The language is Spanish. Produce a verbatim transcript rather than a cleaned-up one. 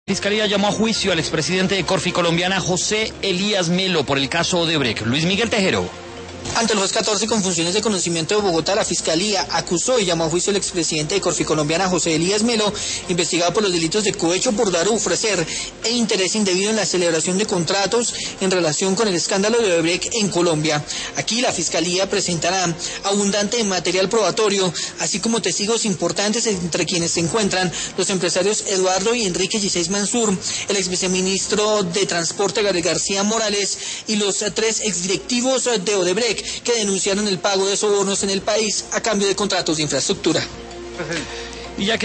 La Fiscalía llamó a juicio al expresidente de Corfi Colombiana, José Elías Melo, por el caso Odebrecht. Luis Miguel Tejero. Ante el juez catorce con funciones de conocimiento de Bogotá, la Fiscalía acusó y llamó a juicio al expresidente de Corfi Colombiana, José Elías Melo, investigado por los delitos de cohecho por dar o ofrecer e interés indebido en la celebración de contratos en relación con el escándalo de Odebrecht en Colombia. Aquí la Fiscalía presentará abundante material probatorio, así como testigos importantes, entre quienes se encuentran los empresarios Eduardo y Enrique Gisés Mansur, el ex viceministro de Transporte Gabriel García Morales y los tres exdirectivos de Odebrecht que denunciaron el pago de sobornos en el país a cambio de contratos de infraestructura. Y ya que